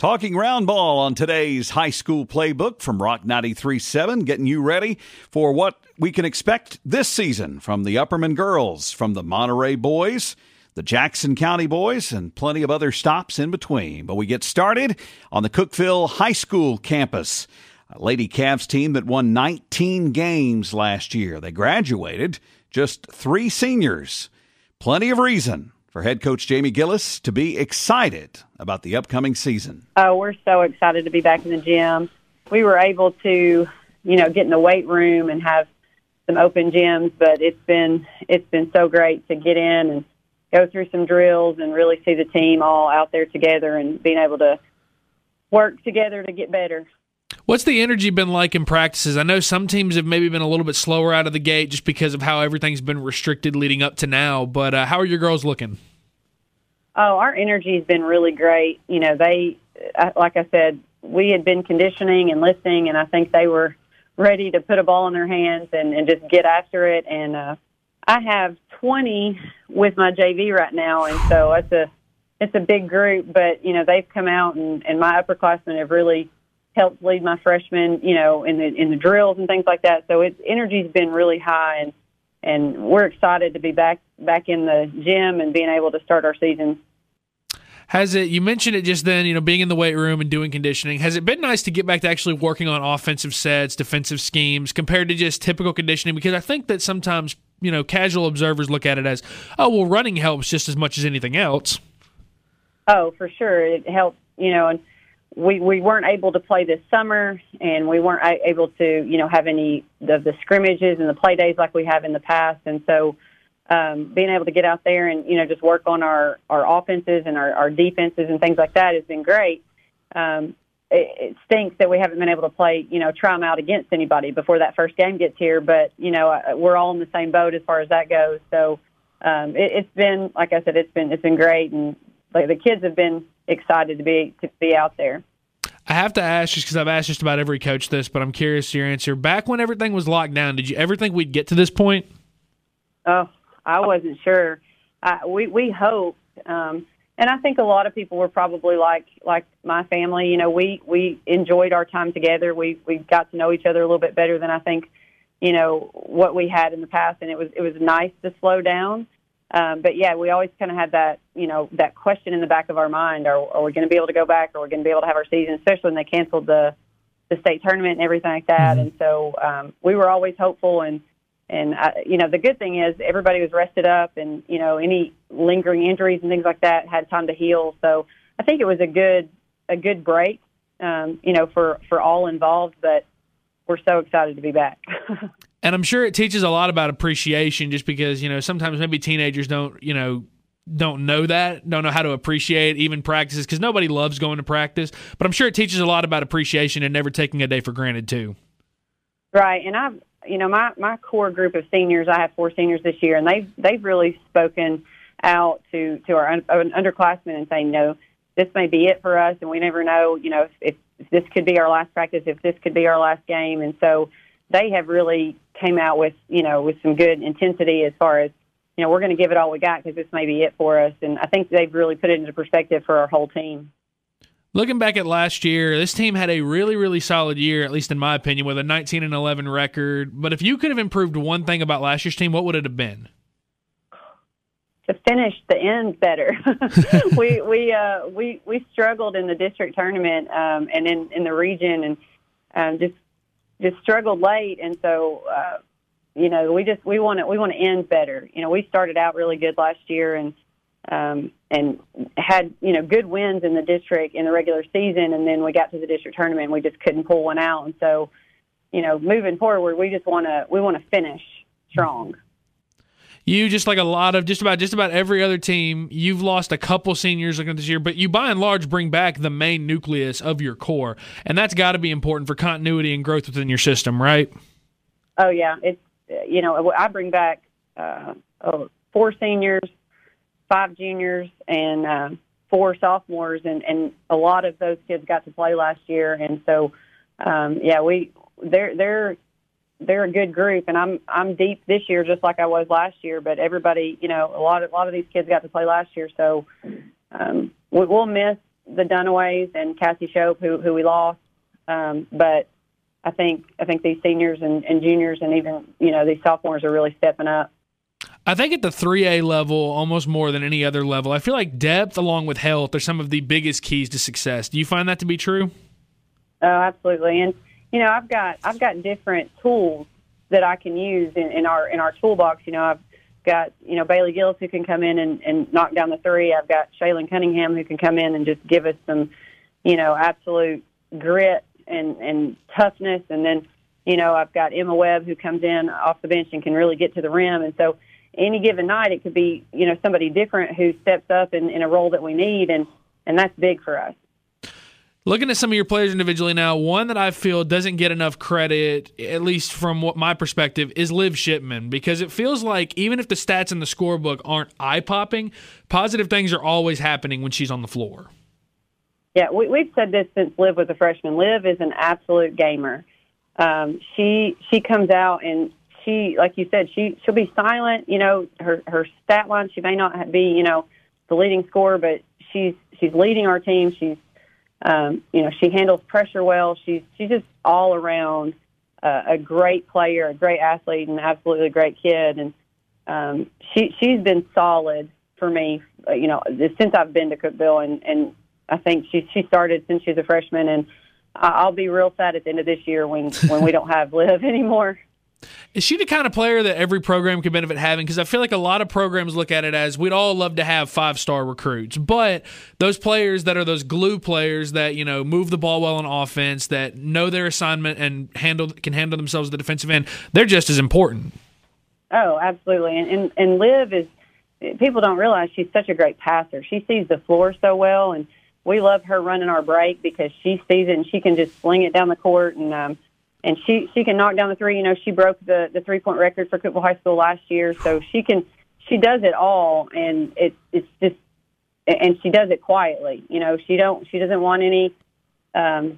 Talking round ball on today's high school playbook from Rock 93.7, getting you ready for what we can expect this season from the Upperman girls, from the Monterey boys, the Jackson County boys, and plenty of other stops in between. But we get started on the Cookeville High School campus. A Lady Cavs team that won 19 games last year. They graduated just 3 seniors. Plenty of reason for head coach Jamie Gillis to be excited about the upcoming season. Oh, we're so excited to be back in the gym. We were able to, get in the weight room and have some open gyms, but it's been so great to get in and go through some drills and really see the team all out there together and being able to work together to get better. What's the energy been like in practices? I know some teams have maybe been a little bit slower out of the gate just because of how everything's been restricted leading up to now, but how are your girls looking? Oh, our energy's been really great. They, like I said, we had been conditioning and listening, and I think they were ready to put a ball in their hands and just get after it. And I have 20 with my JV right now, and so it's a big group, but, they've come out, and my upperclassmen have really helped lead my freshmen, in the drills and things like that. So energy's been really high, and we're excited to be back in the gym and being able to start our season. You mentioned it just then, being in the weight room and doing conditioning. Has it been nice to get back to actually working on offensive sets, defensive schemes, compared to just typical conditioning? Because I think that sometimes, casual observers look at it as, oh, well, running helps just as much as anything else. Oh, for sure. It helps, and we weren't able to play this summer, and we weren't able to, have any of the scrimmages and the play days like we have in the past. And so being able to get out there and, just work on our offenses and our defenses and things like that has been great. It stinks that we haven't been able to play, try them out against anybody before that first game gets here. But, we're all in the same boat as far as that goes. So it's been, like I said, it's been great. And the kids have been excited to be out there. I have to ask, just because I've asked just about every coach this, but I'm curious your answer. Back when everything was locked down, did you ever think we'd get to this point? Oh, I wasn't sure. We hoped, and I think a lot of people were probably like my family. We enjoyed our time together. We got to know each other a little bit better than I think, what we had in the past, and it was nice to slow down. But yeah, we always kind of had that, that question in the back of our mind: Are we going to be able to go back? Are we going to be able to have our season? Especially when they canceled the state tournament and everything like that. Mm-hmm. And so we were always hopeful. And the good thing is everybody was rested up, and any lingering injuries and things like that had time to heal. So I think it was a good break, for all involved. But we're so excited to be back. And I'm sure it teaches a lot about appreciation, just because, sometimes maybe teenagers don't know how to appreciate even practices, because nobody loves going to practice. But I'm sure it teaches a lot about appreciation and never taking a day for granted too. Right. And my core group of seniors, I have 4 seniors this year, and they've really spoken out to our underclassmen and saying, this may be it for us, and we never know, if this could be our last practice, if this could be our last game. And so they have really came out with some good intensity as far as, we're going to give it all we got because this may be it for us. And I think they've really put it into perspective for our whole team. Looking back at last year, this team had a really, really solid year, at least in my opinion, with a 19-11 record. But if you could have improved one thing about last year's team, what would it have been? To finish the end better. we struggled in the district tournament and in the region, and just struggled late, and so we want to end better. We started out really good last year and had good wins in the district in the regular season, and then we got to the district tournament and we just couldn't pull one out. And so moving forward, we want to finish strong. You, just like a lot of just about every other team, you've lost a couple seniors looking at this year, but you by and large bring back the main nucleus of your core, and that's got to be important for continuity and growth within your system, right? Oh yeah, it's I bring back 4 seniors, 5 juniors, and 4 sophomores, and a lot of those kids got to play last year, and so they're a good group, and I'm deep this year just like I was last year. But everybody, a lot of these kids got to play last year, so we'll miss the Dunaways and Cassie Shope, who we lost. But I think these seniors and juniors and even, these sophomores are really stepping up. I think at the 3A level, almost more than any other level, I feel like depth along with health are some of the biggest keys to success. Do you find that to be true? Oh, absolutely. And, I've got different tools that I can use in our toolbox. I've got, Bailey Gillis who can come in and knock down the three. I've got Shaylin Cunningham who can come in and just give us some, absolute grit and toughness. And then, I've got Emma Webb who comes in off the bench and can really get to the rim. And so any given night it could be, somebody different who steps up in a role that we need. And that's big for us. Looking at some of your players individually now, one that I feel doesn't get enough credit, at least from what my perspective, is Liv Shipman, because it feels like even if the stats in the scorebook aren't eye-popping, positive things are always happening when she's on the floor. Yeah, we've said this since Liv was a freshman. Liv is an absolute gamer. She comes out and she, like you said, she'll be silent. Her stat line, she may not be, the leading scorer, but she's leading our team. She's she handles pressure well. She's just all around a great player, a great athlete, and absolutely a great kid. And she's been solid for me, since I've been to Cookeville, and I think she started since she was a freshman. And I'll be real sad at the end of this year when we don't have Liv anymore. Is she the kind of player that every program could benefit having? Because I feel like a lot of programs look at it as we'd all love to have 5-star recruits, but those players that are those glue players that move the ball well on offense, that know their assignment and can handle themselves at the defensive end, they're just as important. Oh, absolutely. And Liv is, people don't realize she's such a great passer. She sees the floor so well, and we love her running our break because she sees it and she can just sling it down the court and she can knock down the three. She broke the 3-point record for Cookeville High School last year, so she does it all, and it's just, and she does it quietly. She doesn't want any, she don't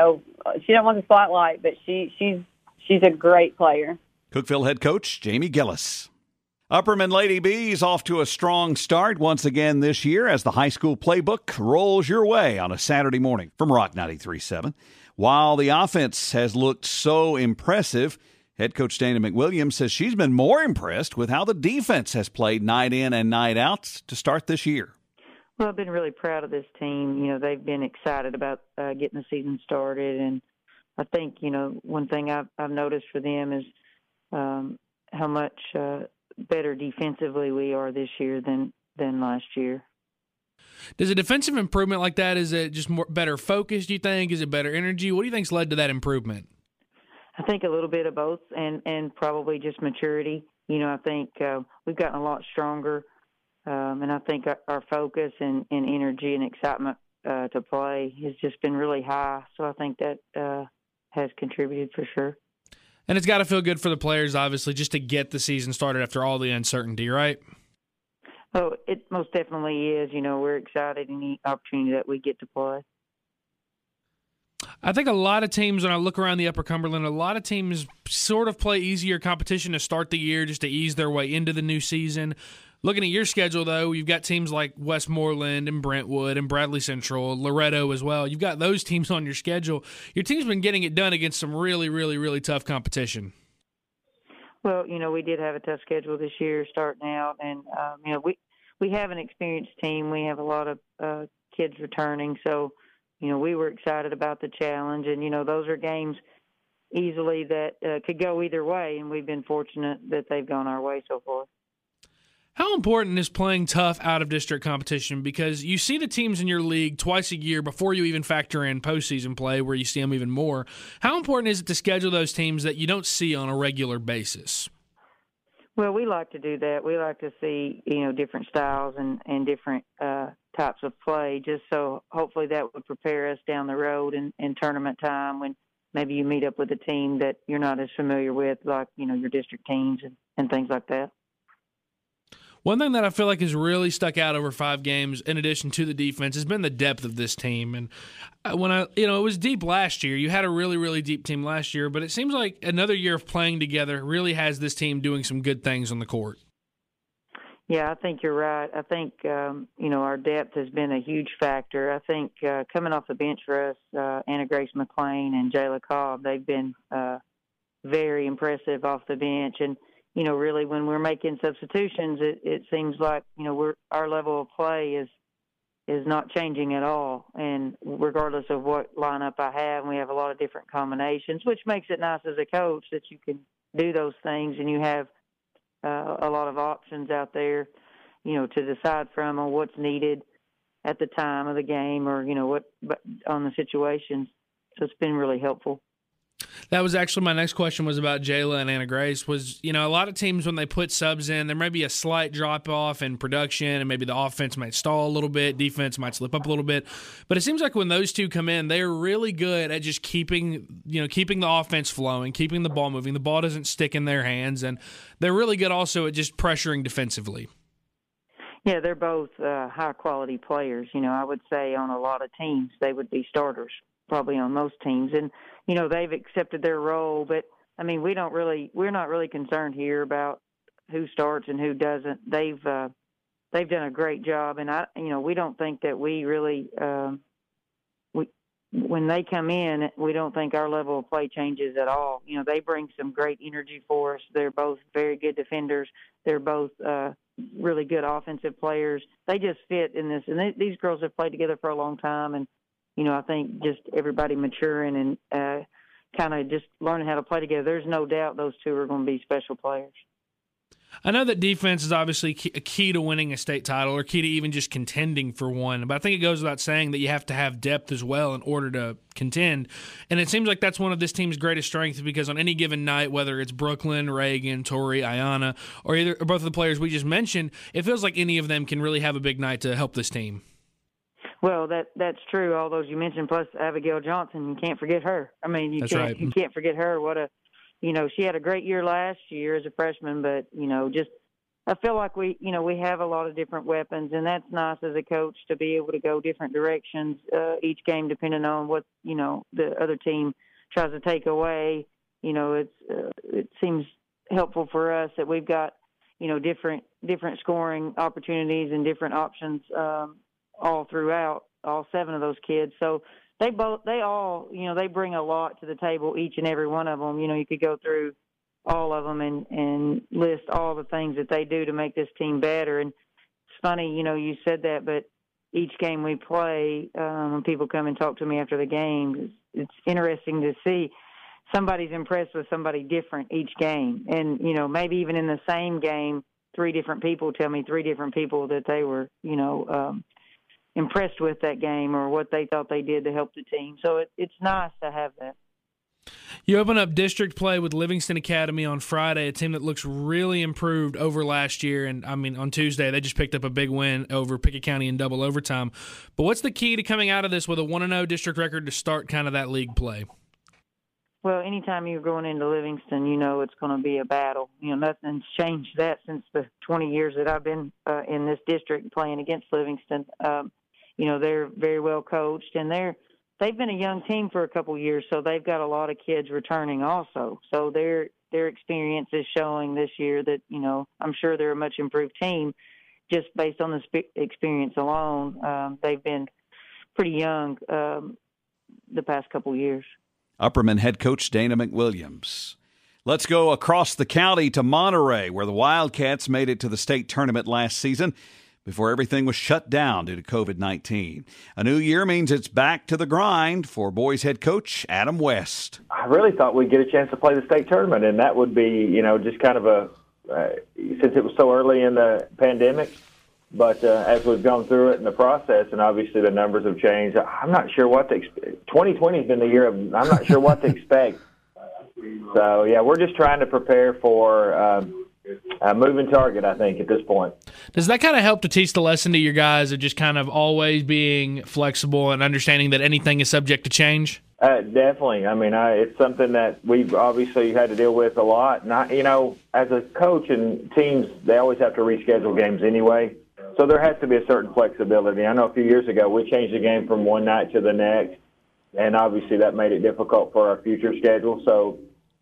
want the spotlight, but she's a great player. Cookeville head coach Jamie Gillis. Upperman Lady Bees off to a strong start once again this year as the high school playbook rolls your way on a Saturday morning from Rock 93.7. While the offense has looked so impressive, head coach Dana McWilliams says she's been more impressed with how the defense has played night in and night out to start this year. Well, I've been really proud of this team. They've been excited about getting the season started, and I think one thing I've noticed for them is how much better defensively we are this year than last year. Does a defensive improvement like that, is it just more better focus, do you think? Is it better energy? What do you think's led to that improvement? I think a little bit of both and probably just maturity. I think we've gotten a lot stronger, and I think our focus and energy and excitement to play has just been really high. So I think that has contributed for sure. And it's got to feel good for the players, obviously, just to get the season started after all the uncertainty, right? Oh, it most definitely is. We're excited in the opportunity that we get to play. I think a lot of teams, when I look around the Upper Cumberland, a lot of teams sort of play easier competition to start the year just to ease their way into the new season. Looking at your schedule, though, you've got teams like Westmoreland and Brentwood and Bradley Central, Loretto as well. You've got those teams on your schedule. Your team's been getting it done against some really, really, really tough competition. Well, we did have a tough schedule this year starting out, and, we have an experienced team. We have a lot of kids returning, so, we were excited about the challenge, and, those are games easily that could go either way, and we've been fortunate that they've gone our way so far. How important is playing tough out-of-district competition? Because you see the teams in your league twice a year before you even factor in postseason play where you see them even more. How important is it to schedule those teams that you don't see on a regular basis? Well, we like to do that. We like to see, different styles and different types of play, just so hopefully that would prepare us down the road in tournament time when maybe you meet up with a team that you're not as familiar with, like, your district teams and things like that. One thing that I feel like has really stuck out over 5 games, in addition to the defense, has been the depth of this team. And it was deep last year. You had a really, really deep team last year, but it seems like another year of playing together really has this team doing some good things on the court. Yeah, I think you're right. I think, our depth has been a huge factor. I think coming off the bench for us, Anna Grace McLean and Jayla Cobb, they've been very impressive off the bench. And, really when we're making substitutions, it seems like, our level of play is not changing at all. And regardless of what lineup I have, we have a lot of different combinations, which makes it nice as a coach that you can do those things and you have a lot of options out there, to decide from on what's needed at the time of the game or, what on the situations. So it's been really helpful. That was actually my next question was about Jayla and Anna Grace. Was, a lot of teams when they put subs in, there may be a slight drop-off in production and maybe the offense might stall a little bit, defense might slip up a little bit. But it seems like when those two come in, they're really good at just keeping the offense flowing, keeping the ball moving. The ball doesn't stick in their hands, and they're really good also at just pressuring defensively. Yeah, they're both high-quality players. I would say on a lot of teams they would be starters, probably on most teams. And, they've accepted their role. But, we're not really concerned here about who starts and who doesn't. They've done a great job. And, we don't think that we really when they come in, we don't think our level of play changes at all. They bring some great energy for us. They're both very good defenders. They're both really good offensive players. They just fit in this. And these girls have played together for a long time. And, I think just everybody maturing and kind of just learning how to play together. There's no doubt those two are going to be special players. I know that defense is obviously a key to winning a state title or key to even just contending for one, but I think it goes without saying that you have to have depth as well in order to contend, and it seems like that's one of this team's greatest strengths because on any given night, whether it's Brooklyn, Reagan, Tori, Ayana, or both of the players we just mentioned, it feels like any of them can really have a big night to help this team. Well, that's true. All those you mentioned, plus Abigail Johnson, you can't forget her. You can't forget her. She had a great year last year as a freshman, but, just I feel like we have a lot of different weapons, and that's nice as a coach to be able to go different directions each game depending on what, the other team tries to take away. It seems helpful for us that we've got, different scoring opportunities and different options all throughout, all 7 of those kids. So they all, they bring a lot to the table, each and every one of them. You could go through all of them and list all the things that they do to make this team better. And it's funny, you said that, but each game we play, when people come and talk to me after the game, it's interesting to see somebody's impressed with somebody different each game. And, maybe even in the same game, 3 different people tell me 3 different people that they were, impressed with that game or what they thought they did to help the team. So it's nice to have that. You open up district play with Livingston Academy on Friday, a team that looks really improved over last year. And, on Tuesday, they just picked up a big win over Pickett County in double overtime. But what's the key to coming out of this with a 1-0 district record to start kind of that league play? Well, anytime you're going into Livingston, it's going to be a battle. Nothing's changed that since the 20 years that I've been in this district playing against Livingston. They're very well coached, and they've been a young team for a couple years, so they've got a lot of kids returning also. So their experience is showing this year that, I'm sure they're a much improved team just based on the experience alone. They've been pretty young the past couple years. Upperman head coach Dana McWilliams. Let's go across the county to Monterey, where the Wildcats made it to the state tournament last season before everything was shut down due to COVID-19. A new year means it's back to the grind for boys head coach Adam West. I really thought we'd get a chance to play the state tournament, and that would be, just kind of since it was so early in the pandemic. But as we've gone through it in the process, and obviously the numbers have changed, I'm not sure what to expect. 2020 has been the year of I'm not sure what to expect. So, yeah, we're just trying to prepare for a moving target, I think, at this point. Does that kind of help to teach the lesson to your guys of just kind of always being flexible and understanding that anything is subject to change? Definitely. It's something that we've obviously had to deal with a lot. And as a coach and teams, they always have to reschedule games anyway. So there has to be a certain flexibility. I know a few years ago we changed the game from one night to the next, and obviously that made it difficult for our future schedule. So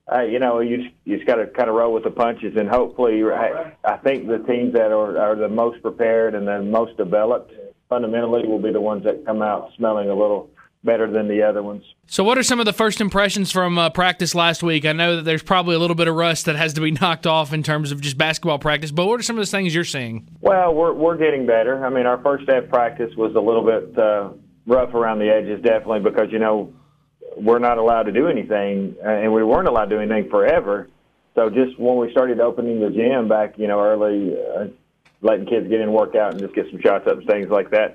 you just got to kind of roll with the punches, and hopefully, I think the teams that are the most prepared and the most developed fundamentally will be the ones that come out smelling a little better than the other ones. So what are some of the first impressions from practice last week? I know that there's probably a little bit of rust that has to be knocked off in terms of just basketball practice, but what are some of the things you're seeing? Well, we're getting better. I mean, our first day of practice was a little bit rough around the edges, definitely, because, we're not allowed to do anything, and we weren't allowed to do anything forever. So just when we started opening the gym back, early, letting kids get in, work out, and just get some shots up and things like that,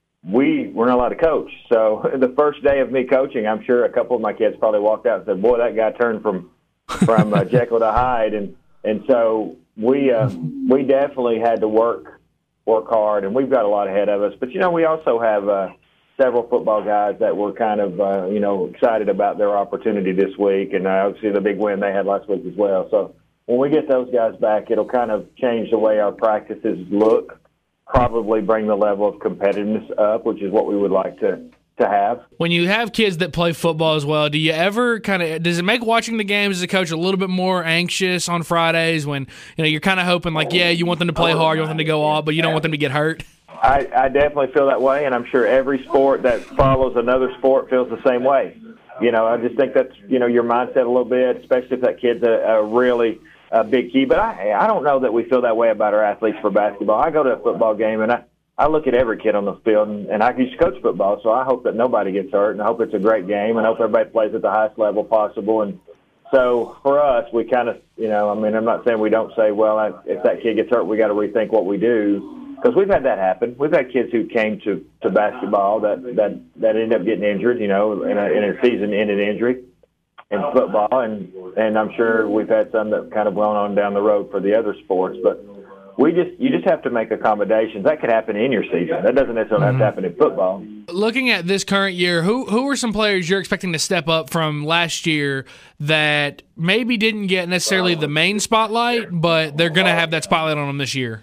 we weren't allowed to coach. So the first day of me coaching, I'm sure a couple of my kids probably walked out and said, boy, that guy turned from Jekyll to Hyde. And so we definitely had to work hard, and we've got a lot ahead of us. But, we also have several football guys that were kind of, excited about their opportunity this week, and obviously the big win they had last week as well. So when we get those guys back, it'll kind of change the way our practices look, probably bring the level of competitiveness up, which is what we would like to have. When you have kids that play football as well, do you ever does it make watching the games as a coach a little bit more anxious on Fridays when, you're kind of hoping you want them to play hard, you want them to go off, but you don't want them to get hurt? I definitely feel that way, and I'm sure every sport that follows another sport feels the same way. I just think that's, your mindset a little bit, especially if that kid's a really big key. But I don't know that we feel that way about our athletes for basketball. I go to a football game, and I look at every kid on the field, and I used to coach football, so I hope that nobody gets hurt, and I hope it's a great game, and I hope everybody plays at the highest level possible. And so for us, we kind of, I'm not saying we don't say, well, if that kid gets hurt, we got to rethink what we do. Because we've had that happen. We've had kids who came to basketball that ended up getting injured, in a season-ended injury in football, and I'm sure we've had some that kind of blown on down the road for the other sports. But you just have to make accommodations. That could happen in your season. That doesn't necessarily have to happen in football. Looking at this current year, who are some players you're expecting to step up from last year that maybe didn't get necessarily the main spotlight, but they're going to have that spotlight on them this year?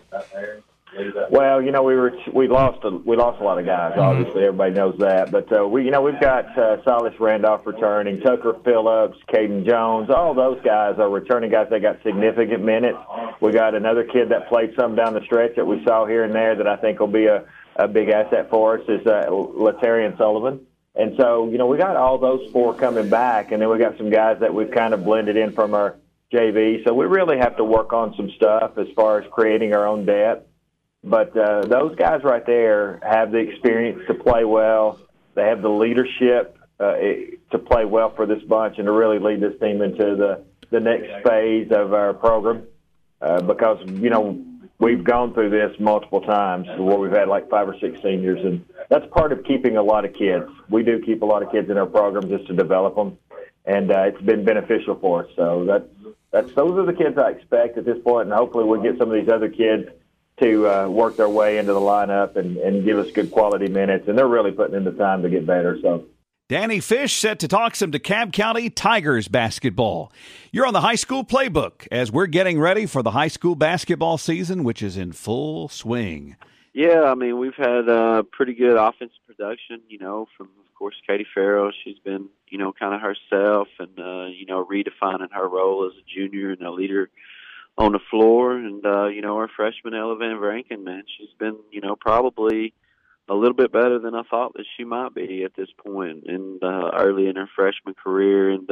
Well, we lost a lot of guys. Obviously, everybody knows that. But we've got Silas Randolph returning, Tucker Phillips, Caden Jones. All those guys are returning guys. They got significant minutes. We got another kid that played some down the stretch that we saw here and there that I think will be a big asset for us is Latarian Sullivan. And so we got all those four coming back, and then we got some guys that we've kind of blended in from our JV. So we really have to work on some stuff as far as creating our own depth. But those guys right there have the experience to play well. They have the leadership to play well for this bunch and to really lead this team into the next phase of our program. Because, we've gone through this multiple times where we've had like 5 or 6 seniors. And that's part of keeping a lot of kids. We do keep a lot of kids in our program just to develop them. And it's been beneficial for us. So those are the kids I expect at this point. And hopefully we'll get some of these other kids to work their way into the lineup and give us good quality minutes. And they're really putting in the time to get better. So Danny Fish set to talk some DeKalb County Tigers basketball. You're on the high school playbook as we're getting ready for the high school basketball season, which is in full swing. Yeah, we've had pretty good offensive production, from, of course, Katie Farrell. She's been, kind of herself and, redefining her role as a junior and a leader on the floor. And, our freshman Ella Van Vranken, man, she's been, probably a little bit better than I thought that she might be at this point and early in her freshman career. And,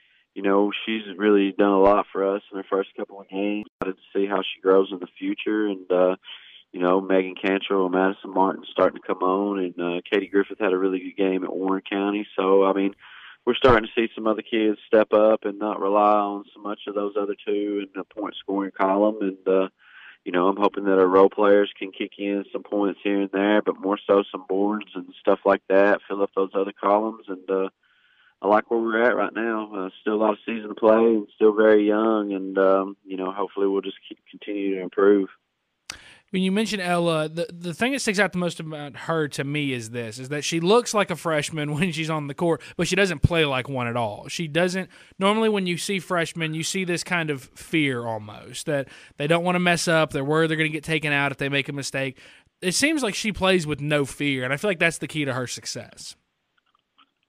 she's really done a lot for us in her first couple of games. Excited to see how she grows in the future. And, Megan Cantrell and Madison Martin starting to come on. And Katie Griffith had a really good game at Warren County. So, we're starting to see some other kids step up and not rely on so much of those other two in the point-scoring column. And, I'm hoping that our role players can kick in some points here and there, but more so some boards and stuff like that, fill up those other columns. And I like where we're at right now. Still a lot of season to play and still very young. And, hopefully we'll just continue to improve. When you mentioned Ella, the thing that sticks out the most about her to me is that she looks like a freshman when she's on the court, but she doesn't play like one at all. She doesn't – normally when you see freshmen, you see this kind of fear almost, that they don't want to mess up. They're worried they're going to get taken out if they make a mistake. It seems like she plays with no fear, and I feel like that's the key to her success. Well,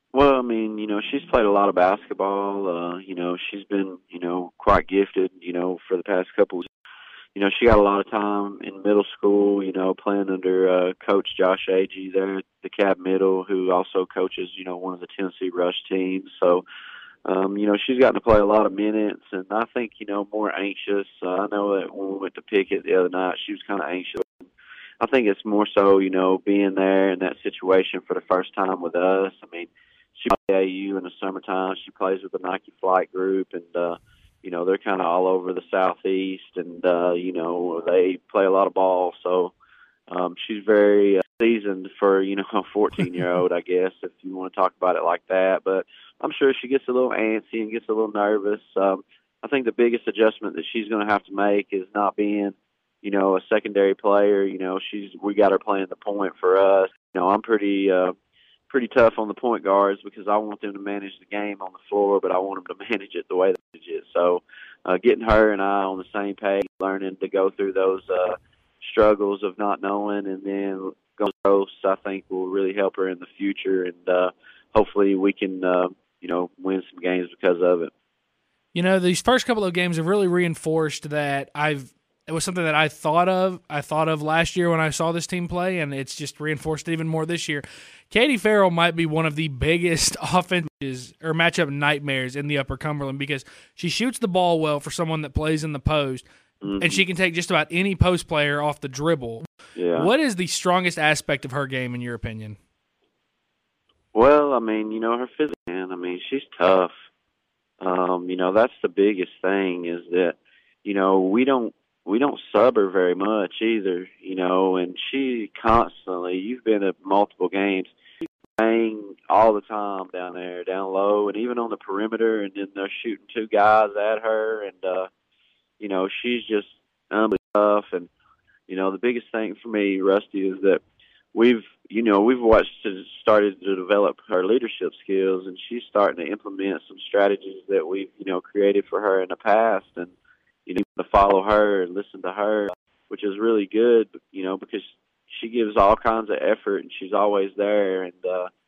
mean, she's played a lot of basketball. She's been, quite gifted, for the past couple of years. She got a lot of time in middle school, playing under Coach Josh Agee there at the Cab Middle, who also coaches, one of the Tennessee Rush teams. So, she's gotten to play a lot of minutes, and I think, more anxious. I know that when we went to Pickett the other night, she was kind of anxious. I think it's more so, being there in that situation for the first time with us. I mean, she plays AAU in the summertime. She plays with the Nike Flight Group, and, they're kind of all over the Southeast, and, they play a lot of ball. So she's very seasoned for, a 14-year-old, I guess, if you want to talk about it like that. But I'm sure she gets a little antsy and gets a little nervous. I think the biggest adjustment that she's going to have to make is not being, a secondary player. We got her playing the point for us. I'm pretty tough on the point guards because I want them to manage the game on the floor, but I want them to manage it the way they manage it. So getting her and I on the same page, learning to go through those struggles of not knowing, and then go close, I think will really help her in the future. And hopefully we can, win some games because of it. These first couple of games have really reinforced that it was something that I thought of last year when I saw this team play, and it's just reinforced it even more this year. Katie Farrell might be one of the biggest offenses or matchup nightmares in the Upper Cumberland because she shoots the ball well for someone that plays in the post, and she can take just about any post player off the dribble. Yeah. What is the strongest aspect of her game, in your opinion? Well, I mean, her physical, man. I mean, she's tough. That's the biggest thing is that, we don't sub her very much either, and she constantly, you've been at multiple games, she's playing all the time down there, down low, and even on the perimeter, and then they're shooting two guys at her, and, she's just tough. And, the biggest thing for me, Rusty, is that we've watched her started to develop her leadership skills, and she's starting to implement some strategies that we've, created for her in the past, and, to follow her and listen to her, which is really good, because she gives all kinds of effort and she's always there, and,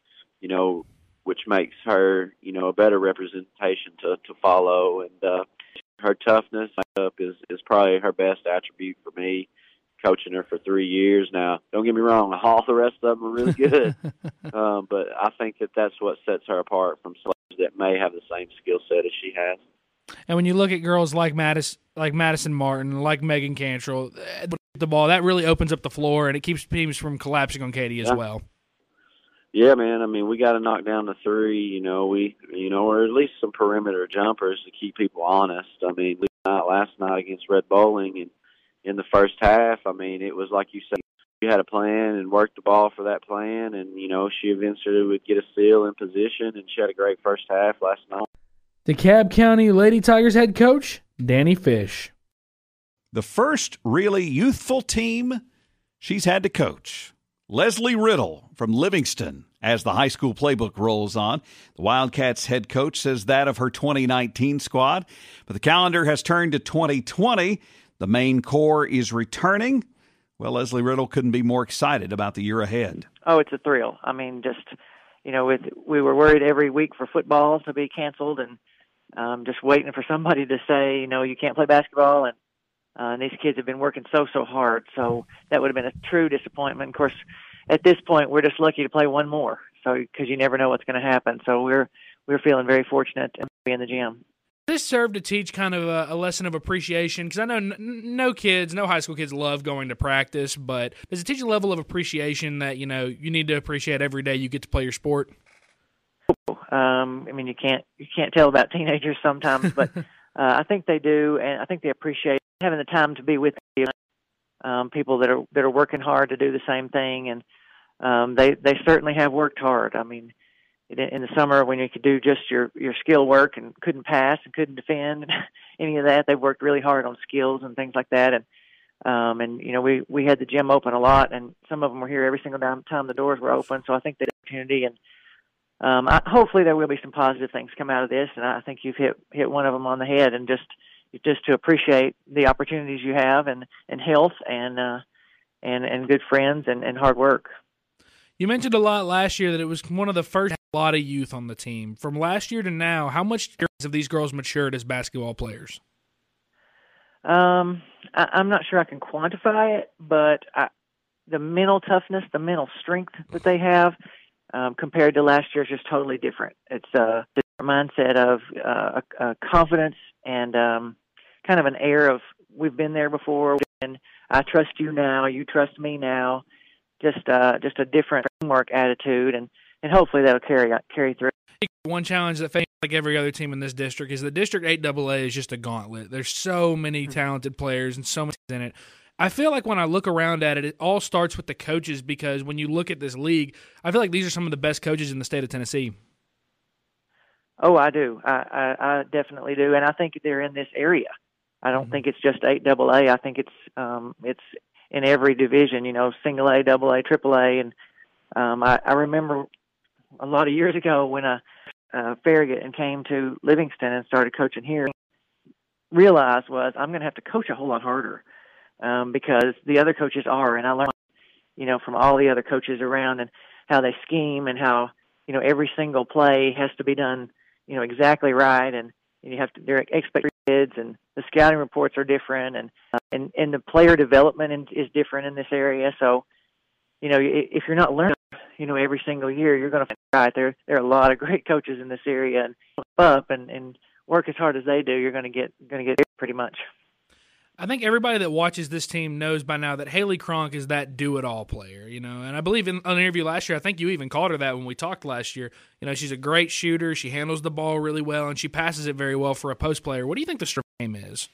which makes her, a better representation to follow. And her toughness is probably her best attribute for me, coaching her for 3 years now. Don't get me wrong, all the rest of them are really good, but I think that's what sets her apart from some that may have the same skill set as she has. And when you look at girls like Madison Martin, like Megan Cantrell, the ball, that really opens up the floor, and it keeps teams from collapsing on Katie as well. Yeah, man. I mean, we got to knock down the three, or at least some perimeter jumpers to keep people honest. I mean, last night against Red Bowling, and in the first half, I mean, it was like you said, you had a plan and worked the ball for that plan, and, she eventually would get a steal in position, and she had a great first half last night. DeKalb County Lady Tigers head coach, Danny Fish. The first really youthful team she's had to coach. Leslie Riddle from Livingston as the high school playbook rolls on. The Wildcats head coach says that of her 2019 squad. But the calendar has turned to 2020. The main core is returning. Well, Leslie Riddle couldn't be more excited about the year ahead. Oh, it's a thrill. I mean, just, we were worried every week for football to be canceled, and just waiting for somebody to say, you can't play basketball, and these kids have been working so hard. So that would have been a true disappointment. Of course, at this point, we're just lucky to play one more, so because you never know what's going to happen. So we're feeling very fortunate to be in the gym. This served to teach kind of a lesson of appreciation, because I know no high school kids love going to practice, but does it teach a level of appreciation that, you need to appreciate every day you get to play your sport? I mean, you can't tell about teenagers sometimes, but I think they do, and I think they appreciate having the time to be with people that are working hard to do the same thing, and they certainly have worked hard. I mean, in the summer when you could do just your skill work and couldn't pass and couldn't defend any of that, they've worked really hard on skills and things like that, and we had the gym open a lot, and some of them were here every single time the doors were open, so I think the opportunity, and hopefully there will be some positive things come out of this, and I think you've hit one of them on the head, and just to appreciate the opportunities you have, and health, and good friends, and hard work. You mentioned a lot last year that it was one of the first a lot of youth on the team. From last year to now, how much have these girls matured as basketball players? I'm not sure I can quantify it, but the mental toughness, the mental strength that they have compared to last year is just totally different. It's a different mindset of confidence and kind of an air of we've been there before, and I trust you now, you trust me now. Just a different framework attitude, and hopefully that'll carry through. One challenge that faces like every other team in this district is the District 8 AA is just a gauntlet. There's so many talented players and so much in it. I feel like when I look around at it, it all starts with the coaches, because when you look at this league, I feel like these are some of the best coaches in the state of Tennessee. Oh, I do. I definitely do, and I think they're in this area. I don't think it's just 8AA. I think it's in every division. Single A, double A, triple A, and I remember a lot of years ago when Farragut and came to Livingston and started coaching here. Realized was I'm going to have to coach a whole lot harder because the other coaches are, and I learned, from all the other coaches around and how they scheme and how every single play has to be done exactly right, and you have to they're expected kids, and the scouting reports are different, and the player development is different in this area. So if you're not learning every single year, you're going to find right there are a lot of great coaches in this area, and up and work as hard as they do, you're going to get pretty much. I think everybody that watches this team knows by now that Haley Cronk is that do-it-all player, and I believe in an interview last year, I think you even called her that when we talked last year. She's a great shooter, she handles the ball really well, and she passes it very well for a post player. What do you think the strength of the game is?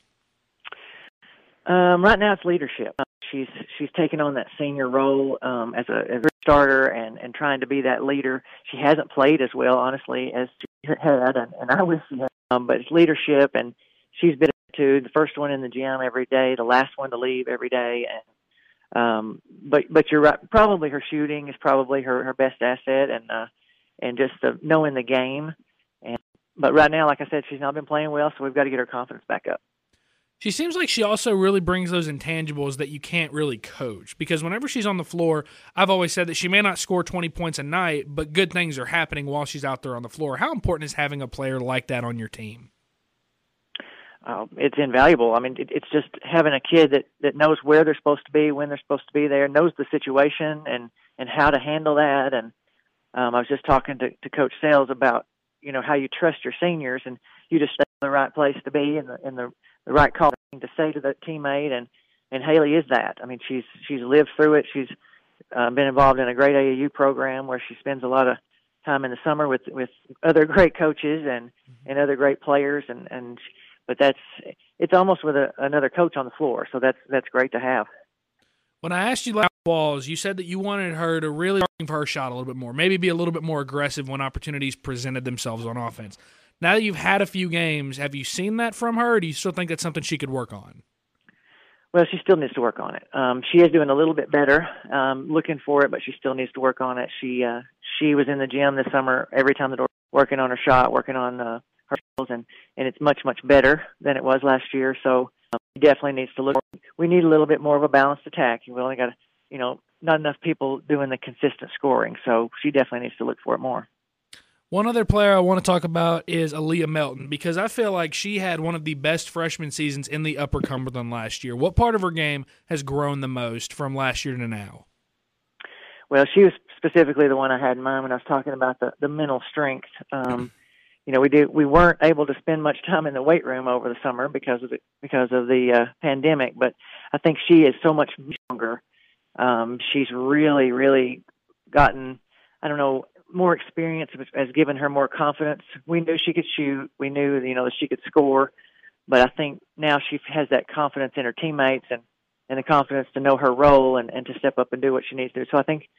Right now it's leadership. She's taken on that senior role as a starter and trying to be that leader. She hasn't played as well, honestly, as she had, and I wish she had. But it's leadership, and she's been the first one in the gym every day, the last one to leave every day. And but you're right. Probably her shooting is probably her best asset, and just knowing the game. But right now, like I said, she's not been playing well, so we've got to get her confidence back up. She seems like she also really brings those intangibles that you can't really coach, because whenever she's on the floor, I've always said that she may not score 20 points a night, but good things are happening while she's out there on the floor. How important is having a player like that on your team? It's invaluable. I mean, it's just having a kid that knows where they're supposed to be, when they're supposed to be there, knows the situation and how to handle that. And I was just talking to Coach Sales about, how you trust your seniors, and you just stay in the right place to be and the right call to say to the teammate. And Haley is that. I mean, she's lived through it. She's been involved in a great AAU program where she spends a lot of time in the summer with other great coaches and other great players, but it's almost with another coach on the floor, so that's great to have. When I asked you last Walls, you said that you wanted her to really for her shot a little bit more, maybe be a little bit more aggressive when opportunities presented themselves on offense. Now that you've had a few games, have you seen that from her, or do you still think that's something she could work on? Well, she still needs to work on it. She is doing a little bit better, looking for it, but she still needs to work on it. She was in the gym this summer every time the door, working on her shot, working on her skills, and it's much, much better than it was last year. So she definitely needs to look. We need a little bit more of a balanced attack. We only got, not enough people doing the consistent scoring. So she definitely needs to look for it more. One other player I want to talk about is Aaliyah Melton, because I feel like she had one of the best freshman seasons in the Upper Cumberland last year. What part of her game has grown the most from last year to now? Well, she was specifically the one I had in mind when I was talking about the mental strength. We weren't able to spend much time in the weight room over the summer because of the pandemic, but I think she is so much stronger. She's really, really gotten, more experience has given her more confidence. We knew she could shoot. We knew, that she could score. But I think now she has that confidence in her teammates and the confidence to know her role and to step up and do what she needs to do. So I think,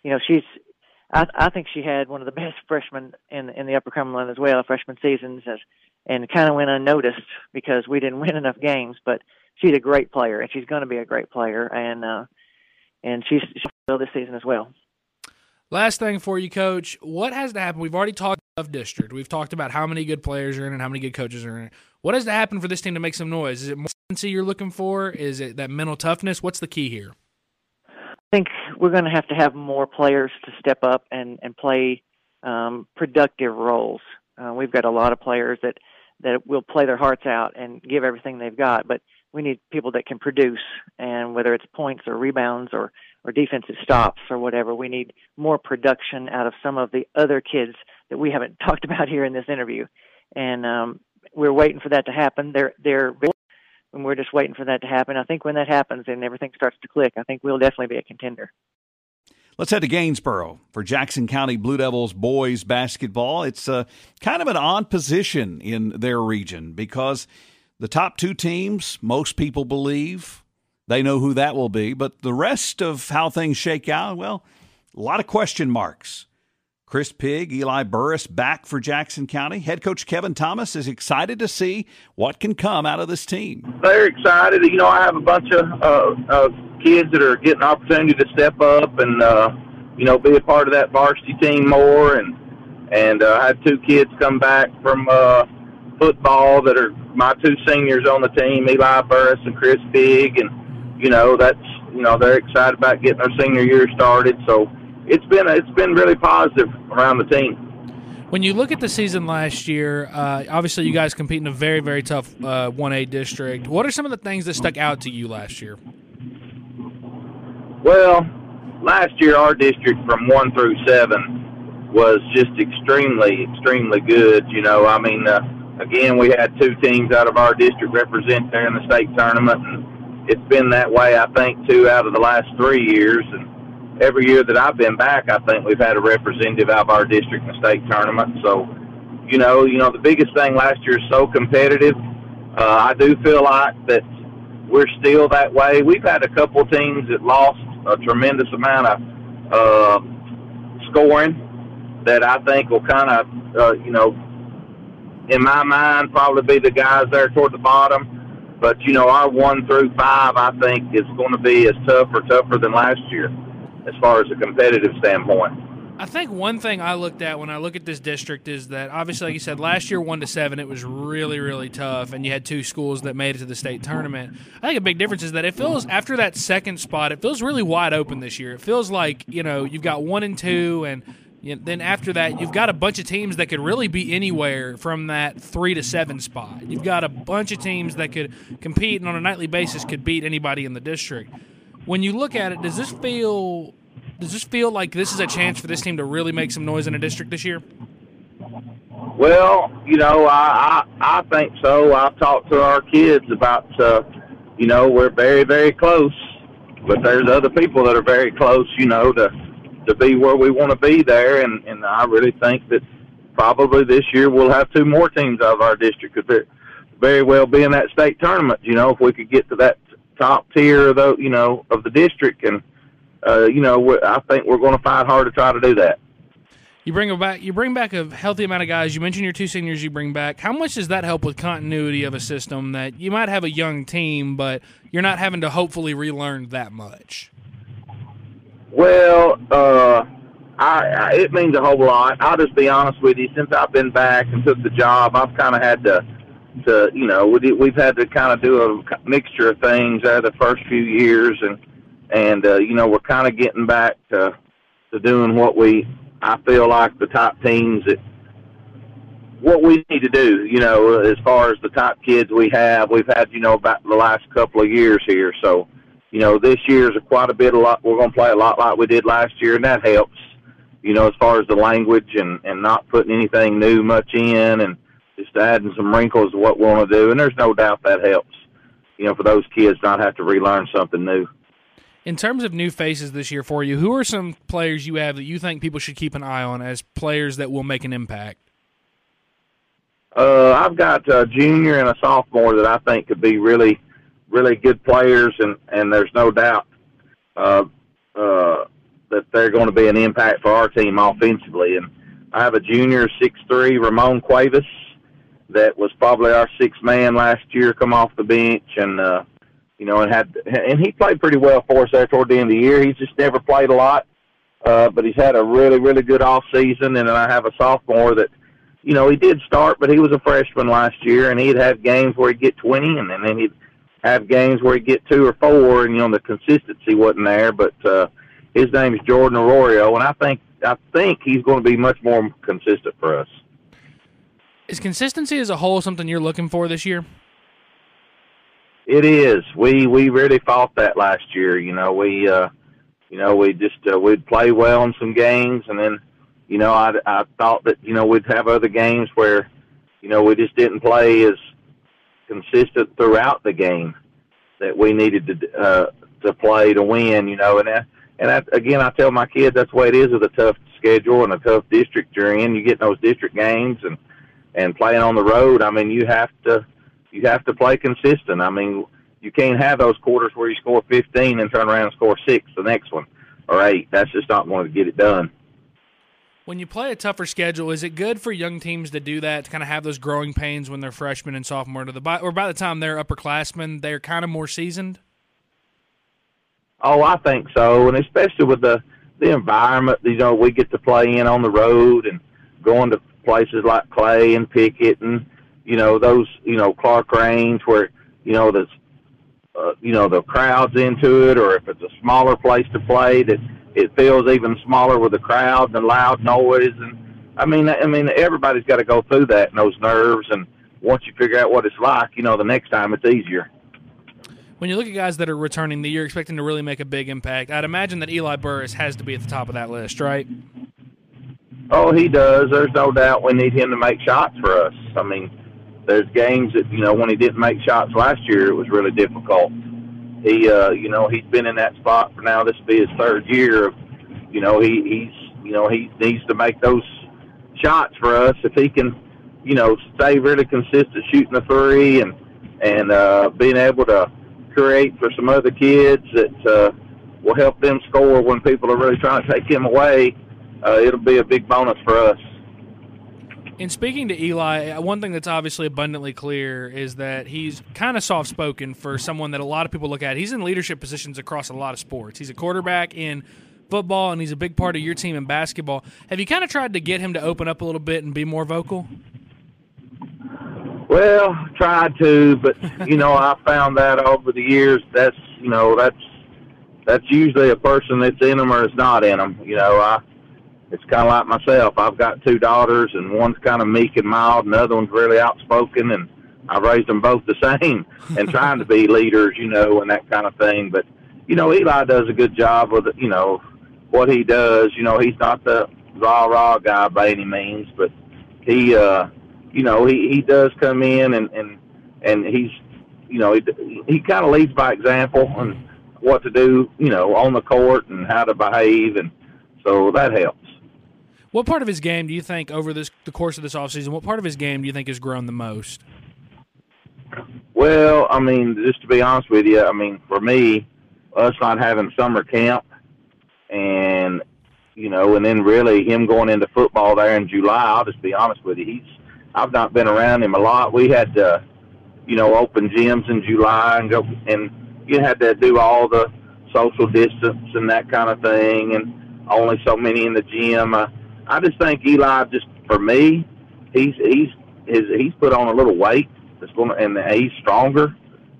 I think she had one of the best freshmen in the Upper Cumberland as well, freshman seasons, and kind of went unnoticed because we didn't win enough games. But she's a great player, and she's going to be a great player, and she's will this season as well. Last thing for you, Coach. What has to happen? We've already talked about district. We've talked about how many good players are in it and how many good coaches are in it. What has to happen for this team to make some noise? Is it more consistency you're looking for? Is it that mental toughness? What's the key here? I think we're going to have more players to step up and play productive roles. We've got a lot of players that will play their hearts out and give everything they've got, but we need people that can produce, and whether it's points or rebounds or defensive stops or whatever, we need more production out of some of the other kids that we haven't talked about here in this interview. And we're waiting for that to happen. And we're just waiting for that to happen. I think when that happens and everything starts to click, I think we'll definitely be a contender. Let's head to Gainsboro for Jackson County Blue Devils boys basketball. It's kind of an odd position in their region because the top two teams, most people believe, they know who that will be. But the rest of how things shake out, well, a lot of question marks. Chris Pigg, Eli Burris back for Jackson County. Head coach Kevin Thomas is excited to see what can come out of this team. They're excited. You know, I have a bunch of kids that are getting an opportunity to step up and, you know, be a part of that varsity team more. And I had two kids come back from football that are my two seniors on the team, Eli Burris and Chris Pigg. And, you know, they're excited about getting their senior year started. So, it's been really positive around the team. When you look at the season last year, obviously you guys compete in a very, very tough 1A district. What are some of the things that stuck out to you last year? Well, last year our district from 1 through 7 was just extremely, extremely good. You know, I mean, again, we had two teams out of our district represent there in the state tournament, and it's been that way, I think, 2 out of the last 3 years. And every year that I've been back, I think we've had a representative out of our district in the state tournament. So, you know, the biggest thing last year is so competitive. I do feel like that we're still that way. We've had a couple teams that lost a tremendous amount of scoring that I think will kind of, you know, in my mind, probably be the guys there toward the bottom. But, you know, our 1 through 5, I think, is going to be as tough or tougher than last year, as far as a competitive standpoint. I think one thing I looked at when I look at this district is that, obviously, like you said, last year 1 to 7, it was really, really tough, and you had 2 schools that made it to the state tournament. I think a big difference is that it feels, after that second spot, it feels really wide open this year. It feels like, you know, you've got 1 and 2, and then after that, you've got a bunch of teams that could really be anywhere from that 3 to 7 spot. You've got a bunch of teams that could compete and on a nightly basis could beat anybody in the district. When you look at it, does this feel like this is a chance for this team to really make some noise in a district this year? Well, you know, I think so. I've talked to our kids about, you know, we're very, very close, but there's other people that are very close, you know, to be where we want to be there. And I really think that probably this year we'll have 2 more teams out of our district could very well be in that state tournament, you know, if we could get to that top tier of the, you know, of the district. And, you know, I think we're going to fight hard to try to do that. You bring back a healthy amount of guys. You mentioned your 2 seniors you bring back. How much does that help with continuity of a system that you might have a young team, but you're not having to hopefully relearn that much? Well, it means a whole lot. I'll just be honest with you. Since I've been back and took the job, I've kind of had to, you know, we've had to kind of do a mixture of things there the first few years, and you know, we're kind of getting back to doing what I feel like the top teams what we need to do, you know, as far as the top kids we've had, you know, about the last couple of years here. So, you know, this year's quite a lot. We're going to play a lot like we did last year, and that helps, you know, as far as the language and not putting anything new much in and just adding some wrinkles to what we want to do. And there's no doubt that helps, you know, for those kids not have to relearn something new. In terms of new faces this year for you, who are some players you have that you think people should keep an eye on as players that will make an impact? I've got a junior and a sophomore that I think could be really, really good players, and there's no doubt that they're going to be an impact for our team offensively. And I have a junior, 6'3", Ramon Cuevas, that was probably our 6th man last year, come off the bench, and you know, and he played pretty well for us there toward the end of the year. He's just never played a lot, but he's had a really, really good off season. And then I have a sophomore that, you know, he did start, but he was a freshman last year, and he'd had games where he'd get 20, and then he'd have games where he'd get 2 or 4, and, you know, the consistency wasn't there. But His name is Jordan Arroyo, and I think he's going to be much more consistent for us. Is consistency as a whole something you're looking for this year? It is. We really fought that last year. We'd play well in some games, and then, I thought that, we'd have other games where, we just didn't play as consistent throughout the game that we needed to play to win, again, I tell my kids that's the way it is with a tough schedule and a tough district you're in. You get in those district games and playing on the road. I mean, you have to play consistent. I mean, you can't have those quarters where you score 15 and turn around and score 6 the next one or 8. That's just not going to get it done. When you play a tougher schedule, is it good for young teams to do that, to kind of have those growing pains when they're freshmen and sophomore, or by the time they're upperclassmen, they're kind of more seasoned? Oh, I think so, and especially with the environment, we get to play in on the road and going to places like Clay and Pickett and, those, Clark Range where, the crowd's into it, or if it's a smaller place to play that it feels even smaller with the crowd and the loud noise. And I mean, everybody's got to go through that and those nerves. And once you figure out what it's like, the next time it's easier. When you look at guys that are returning that you're expecting to really make a big impact, I'd imagine that Eli Burris has to be at the top of that list, right? Oh, he does. There's no doubt we need him to make shots for us. I mean, there's games that, when he didn't make shots last year, it was really difficult. He's been in that spot for now. This will be his 3rd year. He needs to make those shots for us. If he can, stay really consistent shooting the 3 and being able to create for some other kids that will help them score when people are really trying to take him away, it'll be a big bonus for us. In speaking to Eli, one thing that's obviously abundantly clear is that he's kind of soft-spoken for someone that a lot of people look at. He's in leadership positions across a lot of sports. He's a quarterback in football, and he's a big part of your team in basketball. Have you kind of tried to get him to open up a little bit and be more vocal? Well, tried to, but, I found that over the years that's usually a person that's in them or is not in them. It's kind of like myself. I've got 2 daughters, and one's kind of meek and mild, and the other one's really outspoken, and I raised them both the same and trying to be leaders, and that kind of thing. But, Eli does a good job with, what he does. He's not the rah-rah guy by any means, but he does come in and he's, he kind of leads by example and what to do, on the court and how to behave, and so that helps. What part of his game do you think over the course of this offseason, what part of his game do you think has grown the most? Well, I mean, just to be honest with you, I mean, for me, us not having summer camp and, and then really him going into football there in July, I'll just be honest with you, I've not been around him a lot. We had to, open gyms in July and you had to do all the social distance and that kind of thing, and only so many in the gym. I just think Eli, just for me, he's put on a little weight. And he's stronger.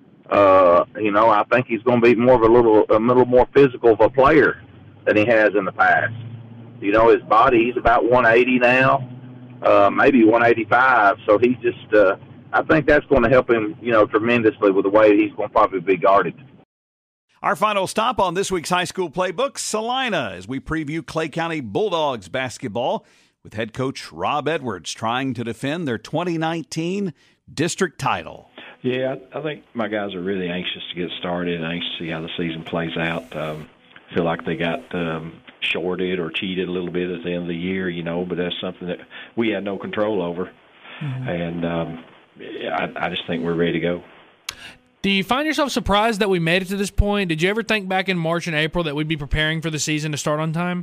I think he's going to be more of a little more physical of a player than he has in the past. His body, he's about 180 now, maybe 185. So he's just, I think that's going to help him, tremendously with the way he's going to probably be guarded. Our final stop on this week's High School Playbook, Salina, as we preview Clay County Bulldogs basketball with head coach Rob Edwards trying to defend their 2019 district title. Yeah, I think my guys are really anxious to get started and anxious to see how the season plays out. Feel like they got shorted or cheated a little bit at the end of the year, but that's something that we had no control over. Mm-hmm. And I just think we're ready to go. Do you find yourself surprised that we made it to this point? Did you ever think back in March and April that we'd be preparing for the season to start on time?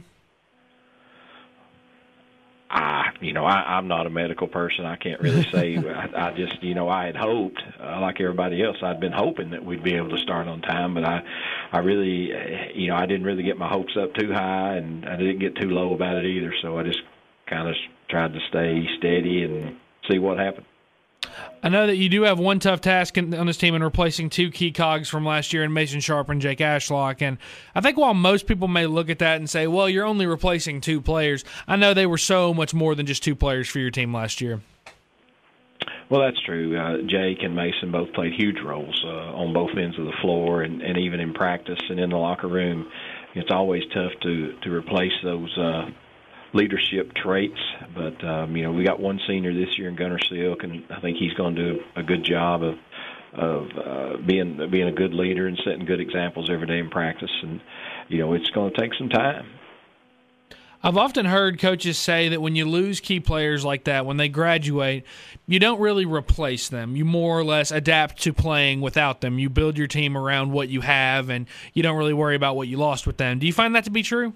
I'm not a medical person. I can't really say. I just, I had hoped, like everybody else, I'd been hoping that we'd be able to start on time. But I really, I didn't really get my hopes up too high, and I didn't get too low about it either. So I just kind of tried to stay steady and see what happened. I know that you do have one tough task on this team in replacing two key cogs from last year in Mason Sharp and Jake Ashlock. And I think while most people may look at that and say, well, you're only replacing two players, I know they were so much more than just two players for your team last year. Well, that's true. Jake and Mason both played huge roles on both ends of the floor and even in practice and in the locker room. It's always tough to replace those leadership traits, but we got one senior this year in Gunnar Silk, and I think he's going to do a good job of being a good leader and setting good examples every day in practice. And it's going to take some time. I've often heard coaches say that when you lose key players like that, when they graduate, you don't really replace them. You more or less adapt to playing without them. You build your team around what you have, and you don't really worry about what you lost with them. Do you find that to be true?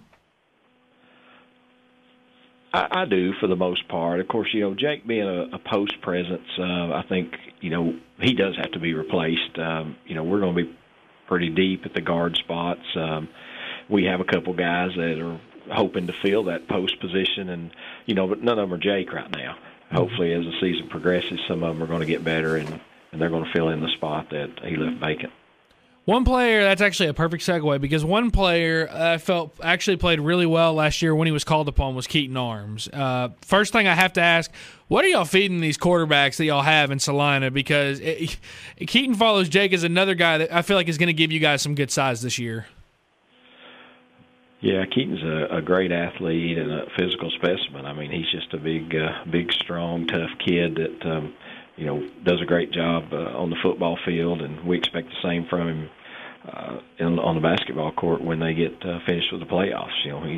I do, for the most part. Of course, Jake being a post presence, I think, he does have to be replaced. We're going to be pretty deep at the guard spots. We have a couple guys that are hoping to fill that post position, and but none of them are Jake right now. Hopefully, as the season progresses, some of them are going to get better, and they're going to fill in the spot that he left vacant. One player, that's actually a perfect segue, because one player I felt actually played really well last year when he was called upon was Keaton Arms. First thing I have to ask, what are y'all feeding these quarterbacks that y'all have in Salina? Because Keaton follows Jake as another guy that I feel like is going to give you guys some good size this year. Yeah, Keaton's a great athlete and a physical specimen. I mean, he's just a big, strong, tough kid that does a great job on the football field, and we expect the same from him on the basketball court when they get finished with the playoffs.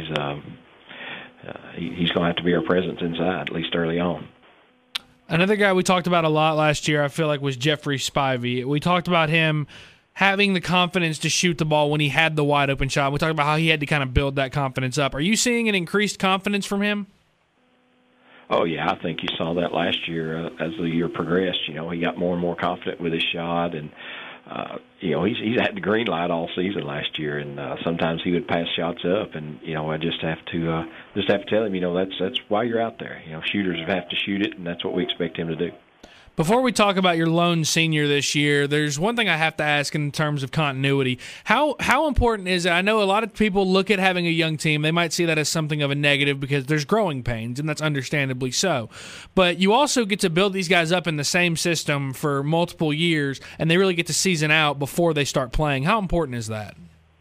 He's going to have to be our presence inside, at least early on. Another guy we talked about a lot last year, I feel like, was Jeffrey Spivey. We talked about him having the confidence to shoot the ball when he had the wide open shot. We talked about how he had to kind of build that confidence up. Are you seeing an increased confidence from him? Oh, yeah, I think you saw that last year as the year progressed. He got more and more confident with his shot, and he's had the green light all season last year, and sometimes he would pass shots up, and I just have to tell him, that's why you're out there. Shooters have to shoot it, and that's what we expect him to do. Before we talk about your lone senior this year, there's one thing I have to ask in terms of continuity. How important is it? I know a lot of people look at having a young team. They might see that as something of a negative because there's growing pains, and that's understandably so. But you also get to build these guys up in the same system for multiple years, and they really get to season out before they start playing. How important is that?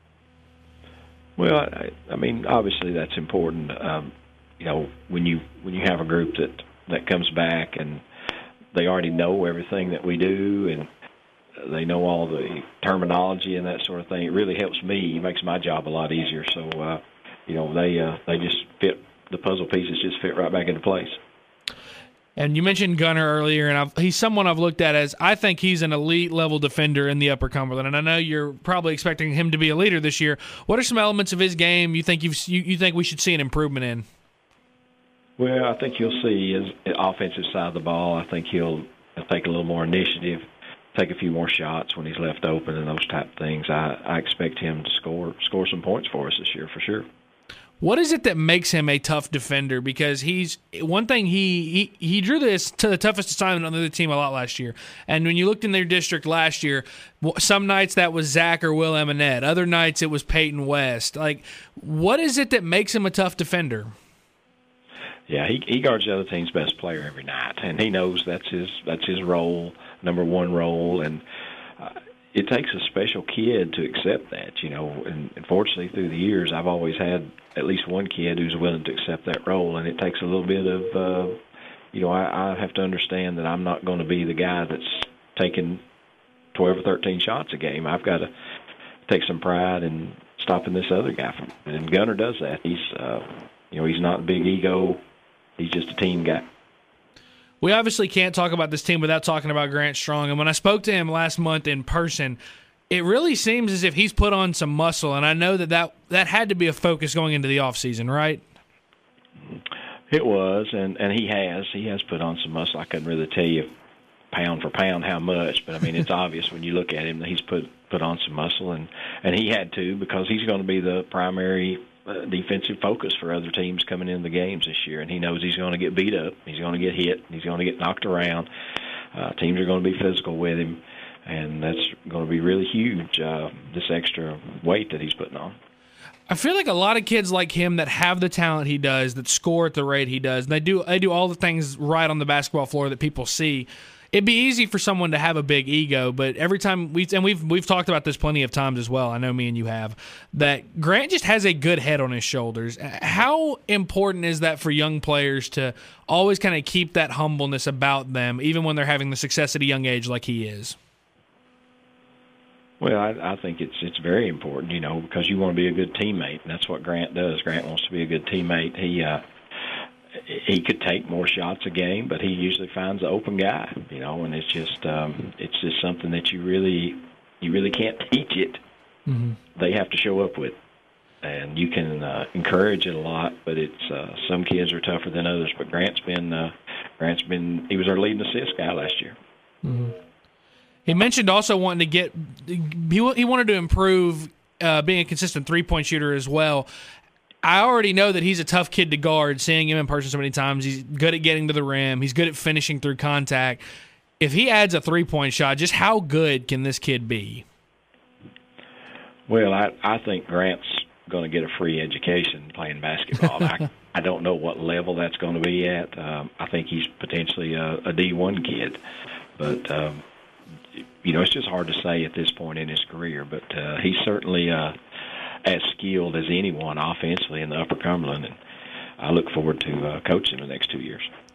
Well, I mean, obviously that's important. When you have a group that comes back and they already know everything that we do, and they know all the terminology and that sort of thing. It really helps me. It makes my job a lot easier. So, they just fit, the puzzle pieces just fit right back into place. And you mentioned Gunnar earlier, and he's someone I've looked at as I think he's an elite-level defender in the Upper Cumberland. And I know you're probably expecting him to be a leader this year. What are some elements of his game you think you think we should see an improvement in? Well, I think you'll see his offensive side of the ball. I think he'll take a little more initiative, take a few more shots when he's left open and those type of things. I expect him to score some points for us this year for sure. What is it that makes him a tough defender? Because he's one thing he drew this to the toughest assignment on the other team a lot last year. And when you looked in their district last year, some nights that was Zach or Will Eminette. Other nights it was Peyton West. Like, what is it that makes him a tough defender? Yeah, he guards the other team's best player every night, and he knows that's his role, number one role, and it takes a special kid to accept that, And unfortunately, through the years, I've always had at least one kid who's willing to accept that role, and it takes a little bit of, I have to understand that I'm not going to be the guy that's taking 12 or 13 shots a game. I've got to take some pride in stopping this other guy from, and Gunnar does that. He's not a big ego. He's just a team guy. We obviously can't talk about this team without talking about Grant Strong. And when I spoke to him last month in person, it really seems as if he's put on some muscle. And I know that had to be a focus going into the offseason, right? It was, and he has put on some muscle. I couldn't really tell you pound for pound how much, but I mean it's obvious when you look at him that he's put on some muscle, and he had to, because he's going to be the primary defensive focus for other teams coming into the games this year, and he knows he's going to get beat up, he's going to get hit, he's going to get knocked around. Teams are going to be physical with him, and that's going to be really huge, this extra weight that he's putting on. I feel like a lot of kids like him that have the talent he does, that score at the rate he does, and they do all the things right on the basketball floor that people see. It'd be easy for someone to have a big ego, but every time we've talked about this plenty of times as well. I know me and you have, that Grant just has a good head on his shoulders. How important is that for young players to always kind of keep that humbleness about them, even when they're having the success at a young age like he is? Well, I think it's very important, because you want to be a good teammate, and that's what Grant does. Grant wants to be a good teammate. He could take more shots a game, but he usually finds the open guy, and it's just something that you really can't teach it. Mm-hmm. They have to show up with, and you can encourage it a lot, but it's some kids are tougher than others. But Grant's been he was our leading assist guy last year. Mm-hmm. He mentioned also wanting to he wanted to improve being a consistent three-point shooter as well. I already know that he's a tough kid to guard, seeing him in person so many times. He's good at getting to the rim. He's good at finishing through contact. If he adds a three-point shot, just how good can this kid be? Well, I think Grant's going to get a free education playing basketball. I don't know what level that's going to be at. I think he's potentially a D1 kid. But, it's just hard to say at this point in his career. But he's certainly as skilled as anyone offensively in the Upper Cumberland, and I look forward to coaching the next 2 years.